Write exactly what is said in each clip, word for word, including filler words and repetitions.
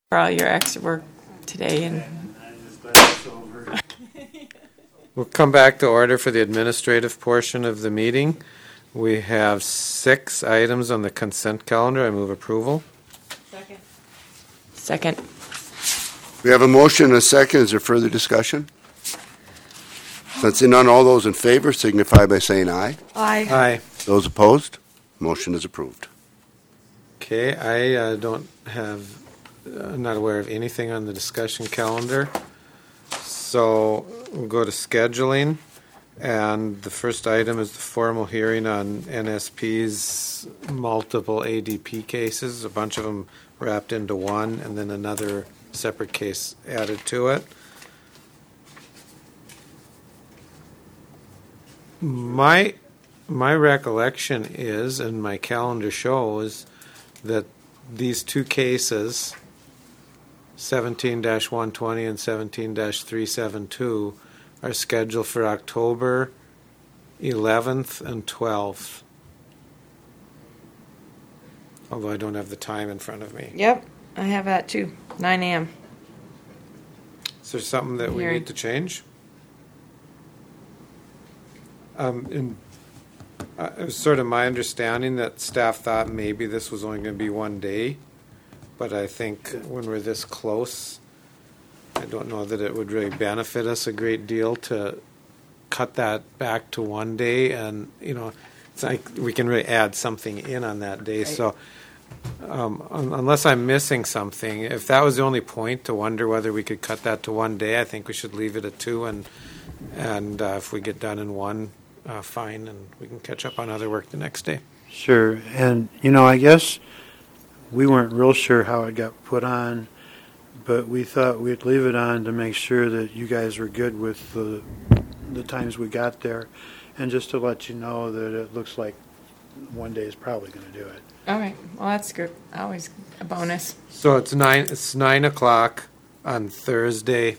for all your extra work today. And we'll come back to order for the administrative portion of the meeting. We have six items on the consent calendar. I move approval. Second. Second. We have a motion and a second. Is there further discussion? Since none, all those in favor signify by saying aye. Aye. Aye. Those opposed? Motion is approved. Okay, I uh, don't have, I'm not aware of anything on the discussion calendar. So we'll go to scheduling. And the first item is the formal hearing on N S P's multiple A D P cases, a bunch of them wrapped into one, and then another separate case added to it. My my recollection is, and my calendar shows, that these two cases, seventeen dash one twenty and seventeen dash three seventy-two, are scheduled for October eleventh and twelfth. Although I don't have the time in front of me. Yep, I have that too. nine a.m. Is there something that we Hearing. need to change? Um, and uh, it was sort of my understanding that staff thought maybe this was only going to be one day, but I think when we're this close, I don't know that it would really benefit us a great deal to cut that back to one day, and you know, it's like we can really add something in on that day. Right. So, um, un- unless I'm missing something, if that was the only point to wonder whether we could cut that to one day, I think we should leave it at two, and and uh, if we get done in one, uh, fine, and we can catch up on other work the next day. Sure, and you know, I guess we weren't real sure how it got put on, but we thought we'd leave it on to make sure that you guys were good with the the times we got there, and just to let you know that it looks like one day is probably going to do it. All right. Well, that's good. Always a bonus. So it's nine. It's nine o'clock on Thursday,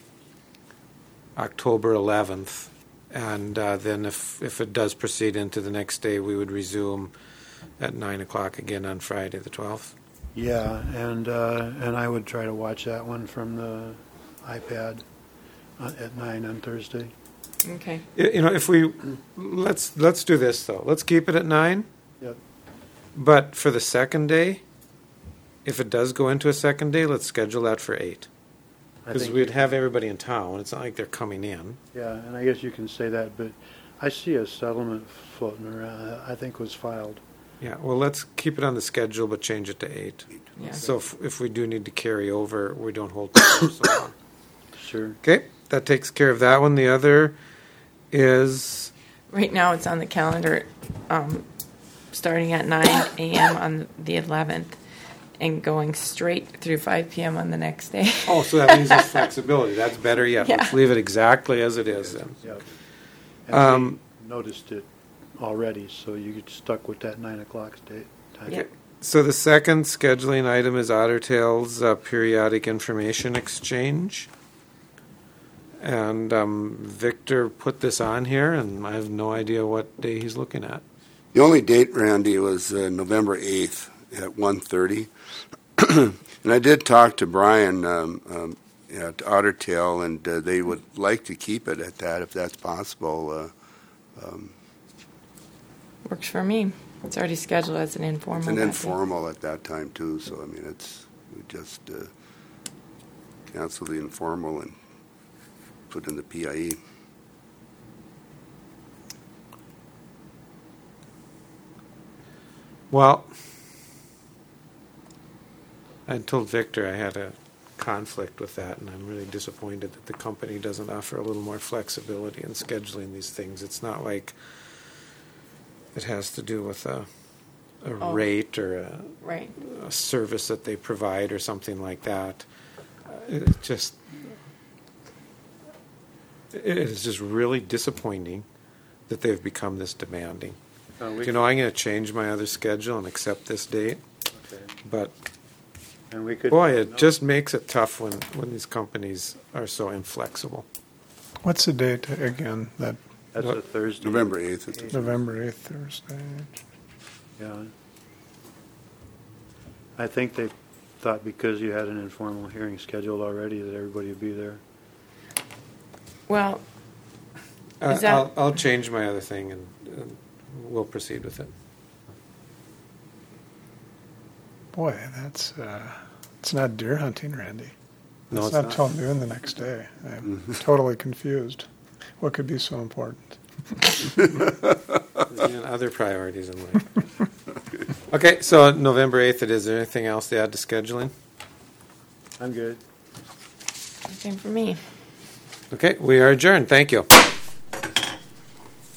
October eleventh, and uh, then if if it does proceed into the next day, we would resume at nine o'clock again on Friday the twelfth. Yeah, and uh, and I would try to watch that one from the iPad uh, at nine on Thursday. Okay. You you know, if we let's let's do this though. Let's keep it at nine. Yep. But for the second day, if it does go into a second day, let's schedule that for eight. I Because think we'd have everybody in town. It's not like they're coming in. Yeah, and I guess you can say that, but I see a settlement floating around. I think was filed. Yeah. Well, let's keep it on the schedule, but change it to eight. Yeah. So if, if we do need to carry over, we don't hold it for so long. Sure. Okay, that takes care of that one. The other is Right now, it's on the calendar, um, starting at nine a.m. on the eleventh, and going straight through five p.m. on the next day. oh, so that leaves us flexibility. That's better yet. Yeah. Let's leave it exactly as it is then. Yep. And Um, we noticed it already, so you get stuck with that nine o'clock date time. Yep. So the second scheduling item is Otter Tail's uh, periodic information exchange. And um, Victor put this on here, and I have no idea what day he's looking at. The only date, Randy, was uh, November eighth at one thirty. And I did talk to Brian um, um, at Otter Tail, and uh, they would like to keep it at that if that's possible. Uh, um, Works for me. It's already scheduled as an informal. It's an that day. informal at that time, too, so, I mean, it's, we just uh, cancel the informal and put in the P I E. Well, I told Victor I had a conflict with that, and I'm really disappointed that the company doesn't offer a little more flexibility in scheduling these things. It's not like it has to do with a, a Oh. rate or a, Right. a service that they provide or something like that. Uh, It just, it is just really disappointing that they've become this demanding. Uh, we You know, I'm going to change my other schedule and accept this date, Okay. but And we could. boy, it just makes it tough when, when these companies are so inflexible. What's the date again? That That's a Thursday. November eighth. It's a- November eighth Thursday. Yeah. I think they thought because you had an informal hearing scheduled already that everybody would be there. Well, Uh, Is that- I'll, I'll change my other thing and uh, we'll proceed with it. Boy, that's uh, it's not deer hunting, Randy. No, it's it's not not. till noon the next day. I'm totally confused. What could be so important? And other priorities in life. Okay, so November eighth it is. Is there anything else to add to scheduling? I'm good. same for me. Okay, we are adjourned. Thank you.